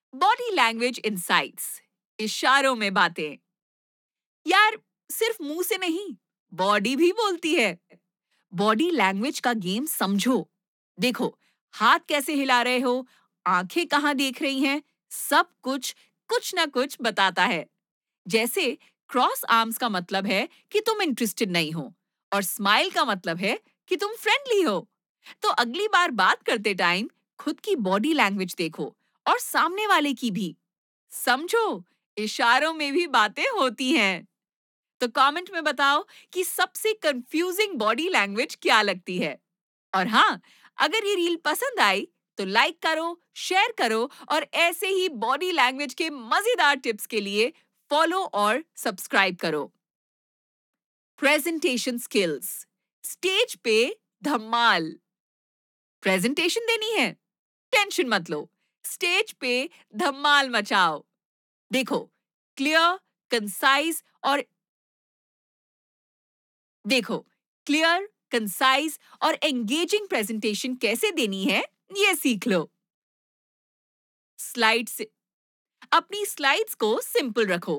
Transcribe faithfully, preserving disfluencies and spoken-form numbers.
Body language insights, इशारों में बातें। यार, सिर्फ मुंह से नहीं, बॉडी भी बोलती है। बॉडी लैंग्वेज का गेम समझो। देखो, हाथ कैसे हिला रहे हो, आंखें कहाँ देख रही हैं, सब कुछ कुछ ना कुछ बताता है। जैसे क्रॉस आर्म्स का मतलब है कि तुम इंटरेस्टेड नहीं हो, और स्माइल का मतलब है कि तुम फ्रेंडली हो। तो अगली बार बात करते टाइम खुद की बॉडी लैंग्वेज देखो और सामने वाले की भी। समझो, इशारों में भी बातें होती हैं। तो कमेंट में बताओ कि सबसे कंफ्यूजिंग बॉडी लैंग्वेज क्या लगती है। और हाँ, अगर ये रील पसंद आई तो लाइक करो, शेयर करो, और ऐसे ही बॉडी लैंग्वेज के मजेदार टिप्स के लिए फॉलो और सब्सक्राइब करो। प्रेजेंटेशन स्किल्स, स्टेज पे धमाल। प्रेजेंटेशन देनी है, टेंशन मत लो, स्टेज पे धमाल मचाओ। देखो, क्लियर, कंसाइज और देखो क्लियर, कंसाइज और एंगेजिंग प्रेजेंटेशन कैसे देनी है, ये सीख लो। स्लाइड्स, अपनी स्लाइड्स को सिंपल रखो।